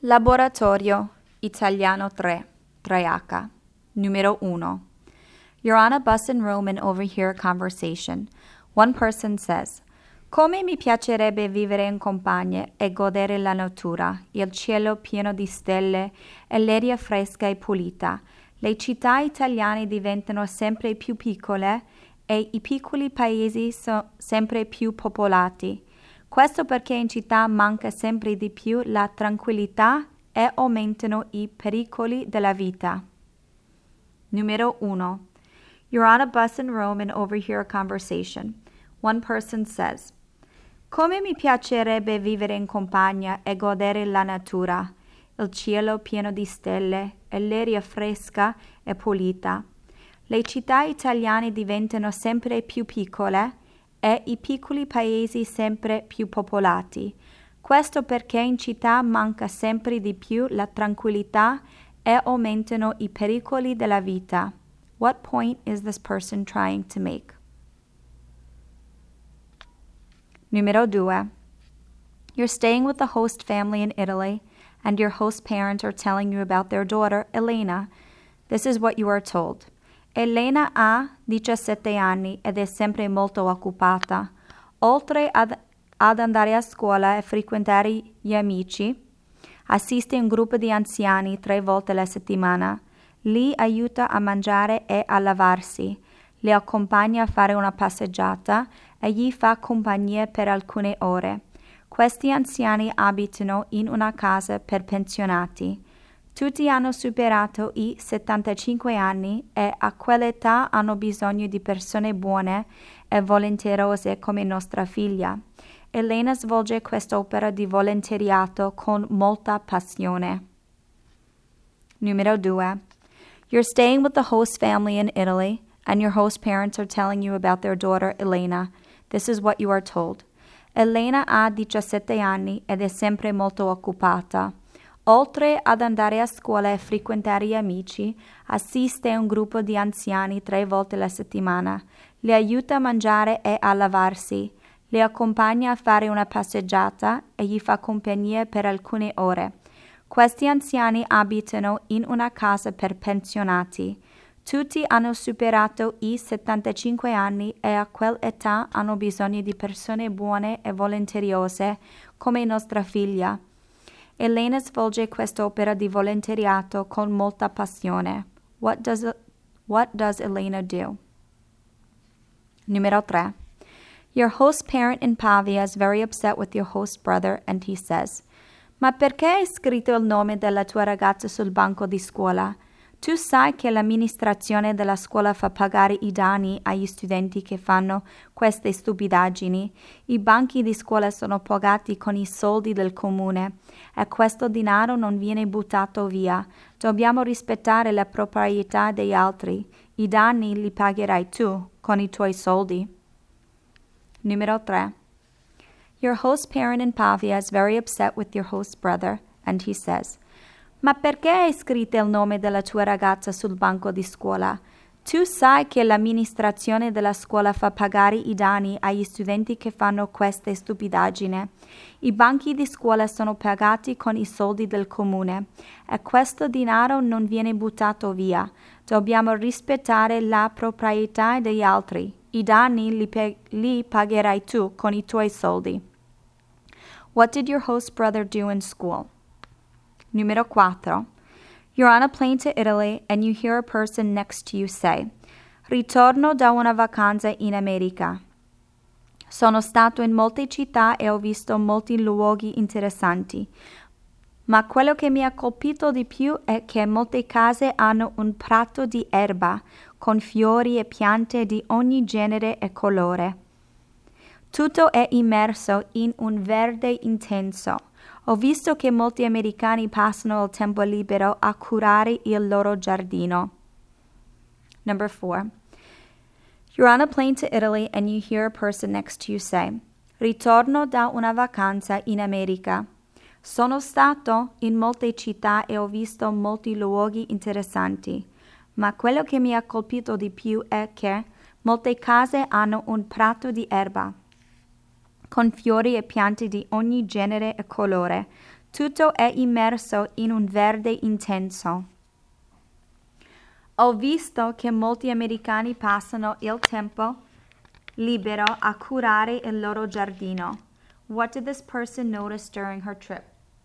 Laboratorio Italiano 3, 3H. Numero 1. You're on a bus in Rome and overhear a conversation. One person says, "Come mi piacerebbe vivere in campagna e godere la natura, il cielo pieno di stelle e l'aria fresca e pulita. Le città italiane diventano sempre più piccole e i piccoli paesi sono sempre più popolati. Questo perché in città manca sempre di più la tranquillità e aumentano i pericoli della vita." Numero 1. You're on a bus in Rome and overhear a conversation. One person says, "Come mi piacerebbe vivere in campagna e godere la natura, il cielo pieno di stelle e l'aria fresca e pulita. Le città italiane diventano sempre più piccole e i piccoli paesi sempre più popolati. Questo perché in città manca sempre di più la tranquillità e aumentano i pericoli della vita." What point is this person trying to make? Numero 2. You're staying with the host family in Italy, and your host parents are telling you about their daughter, Elena. This is what you are told. Elena ha 17 anni ed è sempre molto occupata. Oltre ad andare a scuola e frequentare gli amici, assiste a un gruppo di anziani 3 volte alla settimana. Li aiuta a mangiare e a lavarsi. Le accompagna a fare una passeggiata e gli fa compagnia per alcune ore. Questi anziani abitano in una casa per pensionati. Tutti hanno superato i 75 anni e a quell'età hanno bisogno di persone buone e volenterose come nostra figlia. Elena svolge quest'opera di volontariato con molta passione. Numero 2. You're staying with the host family in Italy, and your host parents are telling you about their daughter, Elena. This is what you are told. Elena ha 17 anni ed è sempre molto occupata. Oltre ad andare a scuola e frequentare gli amici, assiste a un gruppo di anziani 3 volte alla settimana. Le aiuta a mangiare e a lavarsi. Le accompagna a fare una passeggiata e gli fa compagnia per alcune ore. Questi anziani abitano in una casa per pensionati. Tutti hanno superato i 75 anni e a quell'età hanno bisogno di persone buone e volenteriose come nostra figlia. Elena svolge quest'opera di volontariato con molta passione. What does Elena do? Numero 3. Your host parent in Pavia is very upset with your host brother and he says, "Ma perché hai scritto il nome della tua ragazza sul banco di scuola? Tu sai che l'amministrazione della scuola fa pagare i danni agli studenti che fanno queste stupidaggini. I banchi di scuola sono pagati con i soldi del comune e questo denaro non viene buttato via. Dobbiamo rispettare la proprietà degli altri. I danni li pagherai tu con i tuoi soldi." Numero 3. Your host parent in Pavia is very upset with your host brother and he says, "Ma perché hai scritto il nome della tua ragazza sul banco di scuola? Tu sai che l'amministrazione della scuola fa pagare i danni agli studenti che fanno queste stupidaggini. I banchi di scuola sono pagati con i soldi del comune e questo denaro non viene buttato via. Dobbiamo rispettare la proprietà degli altri. I danni li pagherai tu con i tuoi soldi." What did your host brother do in school? Numero 4. You're on a plane to Italy and you hear a person next to you say, "Ritorno da una vacanza in America. Sono stato in molte città e ho visto molti luoghi interessanti, ma quello che mi ha colpito di più è che molte case hanno un prato di erba con fiori e piante di ogni genere e colore. Tutto è immerso in un verde intenso. Ho visto che molti americani passano il tempo libero a curare il loro giardino." Number 4. You're on a plane to Italy and you hear a person next to you say, "Ritorno da una vacanza in America. Sono stato in molte città e ho visto molti luoghi interessanti, ma quello che mi ha colpito di più è che molte case hanno un prato di erba con fiori e piante di ogni genere e colore. Tutto è immerso in un verde intenso. Ho visto che molti americani passano il tempo libero a curare il loro giardino. What did this person notice during her trip?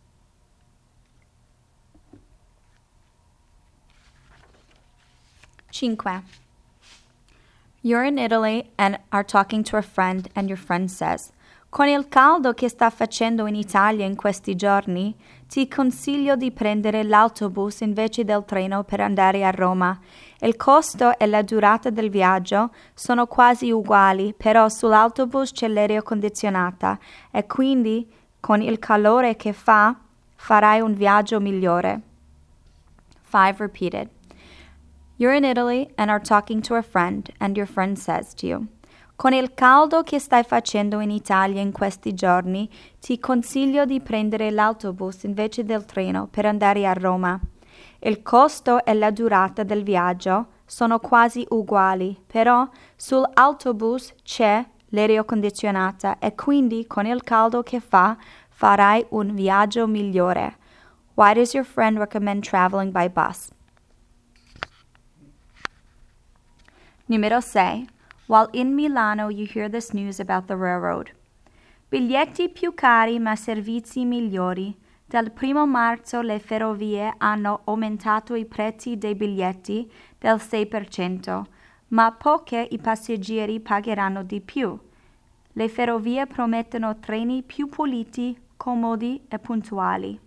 Cinque. You're in Italy and are talking to a friend and your friend says, con il caldo che sta facendo in Italia in questi giorni, ti consiglio di prendere l'autobus invece del treno per andare a Roma. Il costo e la durata del viaggio sono quasi uguali, però sull'autobus c'è l'aria condizionata e quindi con il calore che fa farai un viaggio migliore. 5 repeated. You're in Italy and are talking to a friend, and your friend says to you, con il caldo che stai facendo in Italia in questi giorni, ti consiglio di prendere l'autobus invece del treno per andare a Roma. Il costo e la durata del viaggio sono quasi uguali, però sull'autobus c'è l'aria condizionata e quindi con il caldo che fa farai un viaggio migliore. Why does your friend recommend traveling by bus? Numero 6. While in Milano you hear this news about the railroad. Biglietti più cari ma servizi migliori. Dal 1 marzo le ferrovie hanno aumentato i prezzi dei biglietti del 6%, ma poche i passeggeri pagheranno di più. Le ferrovie promettono treni più puliti, comodi e puntuali.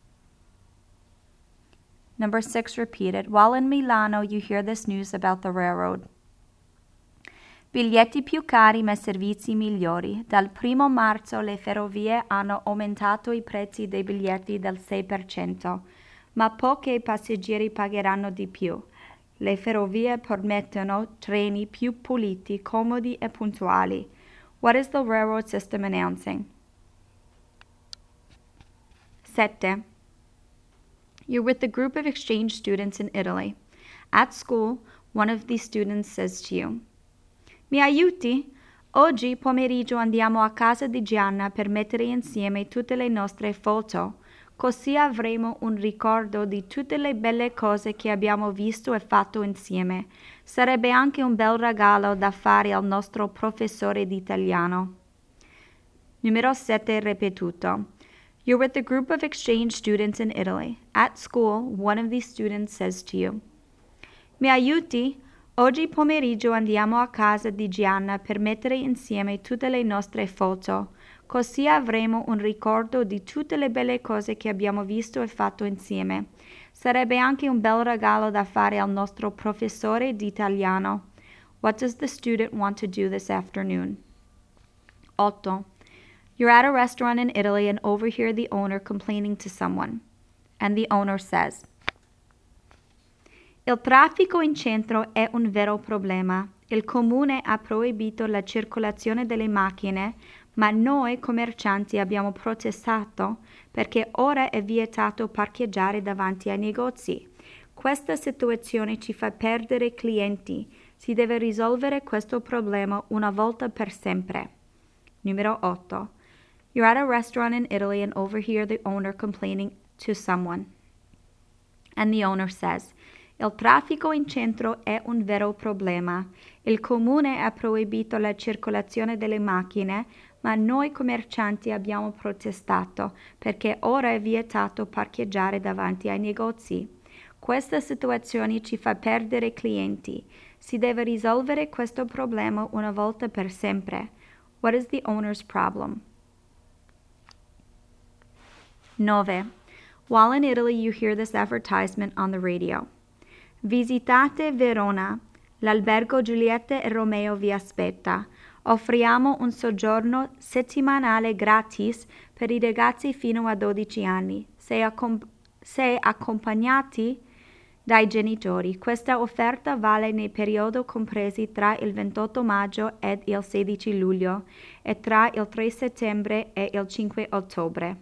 Number 6 repeated. While in Milano you hear this news about the railroad. Biglietti più cari ma servizi migliori. Dal 1 marzo le ferrovie hanno aumentato i prezzi dei biglietti del 6%, ma pochi passeggeri pagheranno di più. Le ferrovie promettono treni più puliti, comodi e puntuali. What is the railroad system announcing? 7. You're with a group of exchange students in Italy. At school, one of these students says to you, mi aiuti? Oggi pomeriggio andiamo a casa di Gianna per mettere insieme tutte le nostre foto, così avremo un ricordo di tutte le belle cose che abbiamo visto e fatto insieme. Sarebbe anche un bel regalo da fare al nostro professore di italiano. Numero 7 ripetuto. You're with a group of exchange students in Italy. At school, one of these students says to you, mi aiuti? Oggi pomeriggio andiamo a casa di Gianna per mettere insieme tutte le nostre foto, così avremo un ricordo di tutte le belle cose che abbiamo visto e fatto insieme. Sarebbe anche un bel regalo da fare al nostro professore di italiano. What does the student want to do this afternoon? 8. You're at a restaurant in Italy and overhear the owner complaining to someone. And the owner says, il traffico in centro è un vero problema. Il comune ha proibito la circolazione delle macchine, ma noi commercianti abbiamo protestato perché ora è vietato parcheggiare davanti ai negozi. Questa situazione ci fa perdere clienti. Si deve risolvere questo problema una volta per sempre. Numero 8. You're at a restaurant in Italy and overhear the owner complaining to someone. And the owner says, il traffico in centro è un vero problema. Il comune ha proibito la circolazione delle macchine, ma noi commercianti abbiamo protestato perché ora è vietato parcheggiare davanti ai negozi. Questa situazione ci fa perdere clienti. Si deve risolvere questo problema una volta per sempre. What is the owner's problem? 9. While in Italy, you hear this advertisement on the radio. Visitate Verona. L'albergo Giulietta e Romeo vi aspetta. Offriamo un soggiorno settimanale gratis per i ragazzi fino a 12 anni, se accompagnati dai genitori. Questa offerta vale nei periodi compresi tra il 28 maggio ed il 16 luglio e tra il 3 settembre e il 5 ottobre.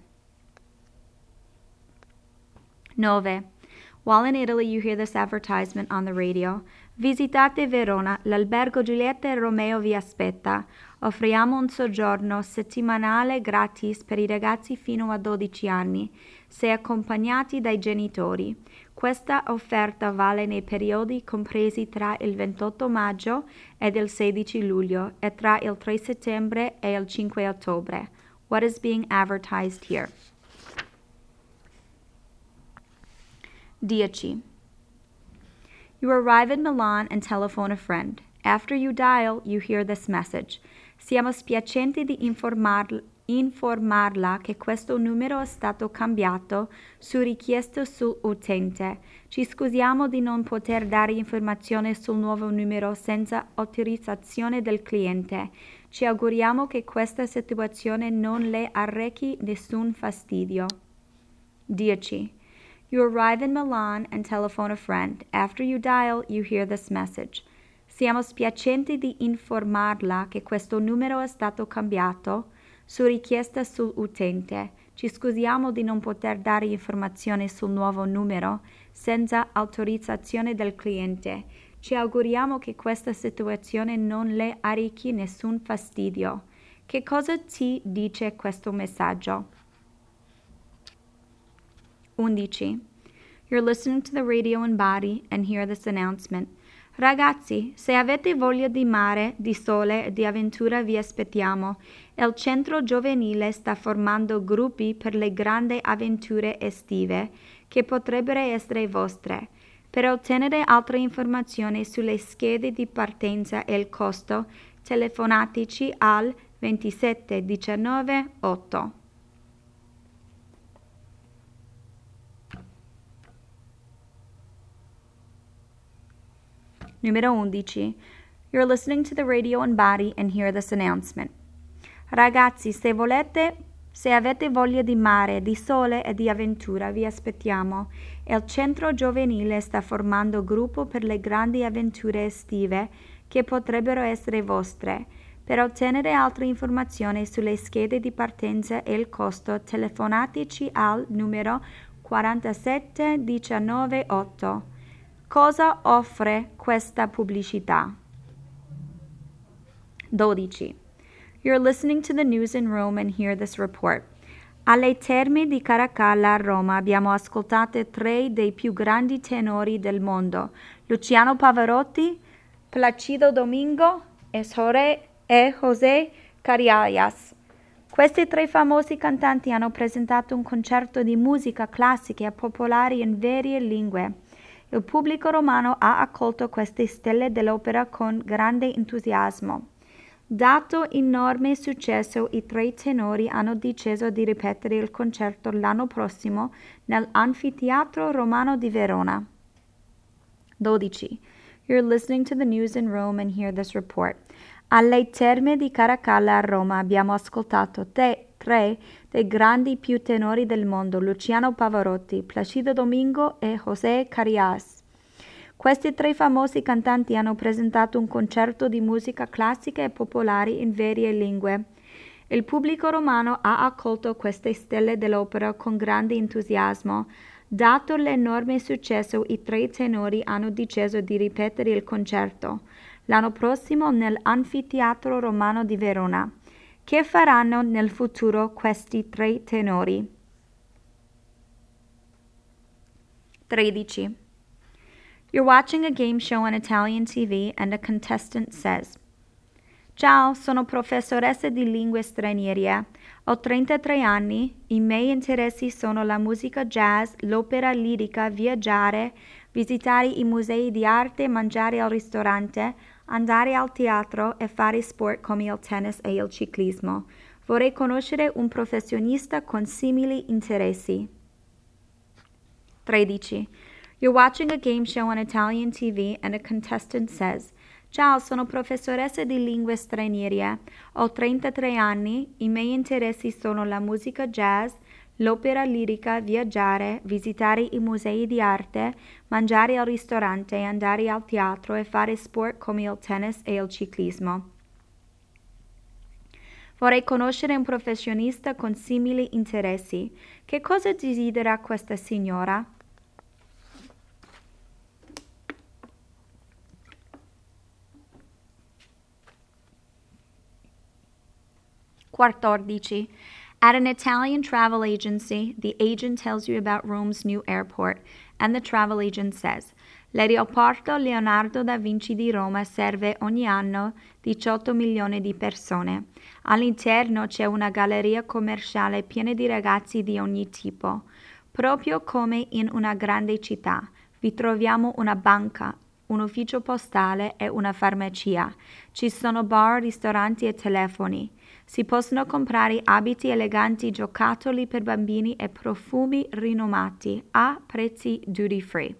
9. While in Italy, you hear this advertisement on the radio. Visitate Verona, l'albergo Giulietta e Romeo vi aspetta. Offriamo un soggiorno settimanale gratis per i ragazzi fino a 12 anni, se accompagnati dai genitori. Questa offerta vale nei periodi compresi tra il 28 maggio ed il 16 luglio e tra il 3 settembre e il 5 ottobre. What is being advertised here? 10. You arrive in Milan and telephone a friend. After you dial, you hear this message. Siamo spiacenti di informarla che questo numero è stato cambiato su richiesta sull'utente. Ci scusiamo di non poter dare informazioni sul nuovo numero senza autorizzazione del cliente. Ci auguriamo che questa situazione non le arrechi nessun fastidio. 10. You arrive in Milan and telephone a friend. After you dial, you hear this message. Siamo spiacenti di informarla che questo numero è stato cambiato su richiesta sull'utente. Ci scusiamo di non poter dare informazioni sul nuovo numero senza autorizzazione del cliente. Ci auguriamo che questa situazione non le arrechi nessun fastidio. Che cosa ti dice questo messaggio? 11. You're listening to the radio in Bari and hear this announcement. Ragazzi, se avete voglia di mare, di sole e di avventura vi aspettiamo. Il centro giovanile sta formando gruppi per le grandi avventure estive che potrebbero essere vostre. Per ottenere altre informazioni sulle schede di partenza e il costo, telefonateci al 27 19 8. Numero 11. You're listening to the radio in Bari and hear this announcement. Ragazzi, se avete voglia di mare, di sole e di avventura, vi aspettiamo. Il centro giovanile sta formando gruppo per le grandi avventure estive che potrebbero essere vostre. Per ottenere altre informazioni sulle schede di partenza e il costo, telefonateci al numero 47 19 8. Cosa offre questa pubblicità? 12. You're listening to the news in Rome and hear this report. Alle Terme di Caracalla a Roma abbiamo ascoltato 3 dei più grandi tenori del mondo, Luciano Pavarotti, Placido Domingo e José Carreras. Questi 3 famosi cantanti hanno presentato un concerto di musica classica e popolare in varie lingue. Il pubblico romano ha accolto queste stelle dell'opera con grande entusiasmo. Dato enorme successo, i 3 tenori hanno deciso di ripetere il concerto l'anno prossimo nell'Anfiteatro Romano di Verona. 12. You're listening to the news in Rome and hear this report. Alle Terme di Caracalla a Roma abbiamo ascoltato 3 dei grandi più tenori del mondo, Luciano Pavarotti, Placido Domingo e José Carreras. Questi 3 famosi cantanti hanno presentato un concerto di musica classica e popolare in varie lingue. Il pubblico romano ha accolto queste stelle dell'opera con grande entusiasmo. Dato l'enorme successo, i 3 tenori hanno deciso di ripetere il concerto l'anno prossimo nell'Anfiteatro Romano di Verona. Che faranno nel futuro questi 3 tenori? 13. You're watching a game show on Italian TV and a contestant says, Ciao, sono professoressa di lingue straniere. Ho 33 anni. I miei interessi sono la musica jazz, l'opera lirica, viaggiare, visitare i musei di arte, mangiare al ristorante, andare al teatro e fare sport come il tennis e il ciclismo. Vorrei conoscere un professionista con simili interessi. 13. You're watching a game show on Italian TV and a contestant says, Ciao, sono professoressa di lingue straniere. Ho 33 anni. I miei interessi sono la musica jazz, l'opera lirica, viaggiare, visitare i musei di arte, mangiare al ristorante, andare al teatro e fare sport come il tennis e il ciclismo. Vorrei conoscere un professionista con simili interessi. Che cosa desidera questa signora? 14. At an Italian travel agency, the agent tells you about Rome's new airport, and the travel agent says, L'aeroporto Leonardo da Vinci di Roma serve ogni anno 18 milioni di persone. All'interno c'è una galleria commerciale piena di ragazzi di ogni tipo. Proprio come in una grande città, vi troviamo una banca, un ufficio postale e una farmacia. Ci sono bar, ristoranti e telefoni. Si possono comprare abiti eleganti, giocattoli per bambini e profumi rinomati a prezzi duty free.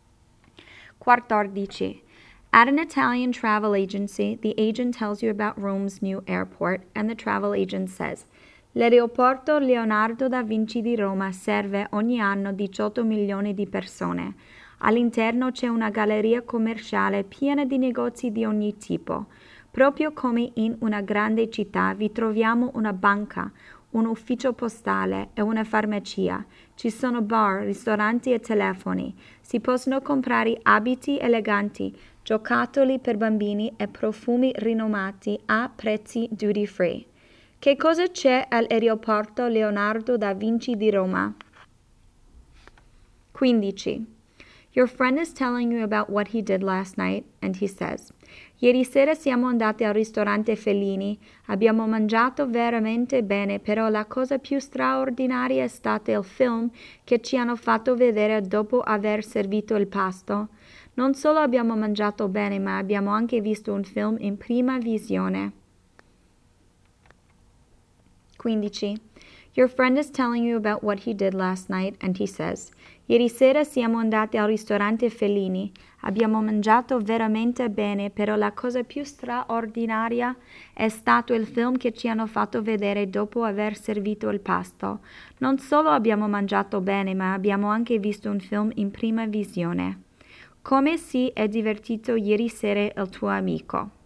14. At an Italian travel agency, the agent tells you about Rome's new airport, and the travel agent says, L'aeroporto Leonardo da Vinci di Roma serve ogni anno 18 milioni di persone. All'interno c'è una galleria commerciale piena di negozi di ogni tipo. Proprio come in una grande città vi troviamo una banca, un ufficio postale e una farmacia. Ci sono bar, ristoranti e telefoni. Si possono comprare abiti eleganti, giocattoli per bambini e profumi rinomati a prezzi duty free. Che cosa c'è all'aeroporto Leonardo da Vinci di Roma? 15. Your friend is telling you about what he did last night, and he says, Ieri sera siamo andati al ristorante Fellini, abbiamo mangiato veramente bene, però la cosa più straordinaria è stato il film che ci hanno fatto vedere dopo aver servito il pasto. Non solo abbiamo mangiato bene, ma abbiamo anche visto un film in prima visione. 15. Your friend is telling you about what he did last night, and he says, Ieri sera siamo andati al ristorante Fellini. Abbiamo mangiato veramente bene, però la cosa più straordinaria è stato il film che ci hanno fatto vedere dopo aver servito il pasto. Non solo abbiamo mangiato bene, ma abbiamo anche visto un film in prima visione. Come si è divertito ieri sera il tuo amico?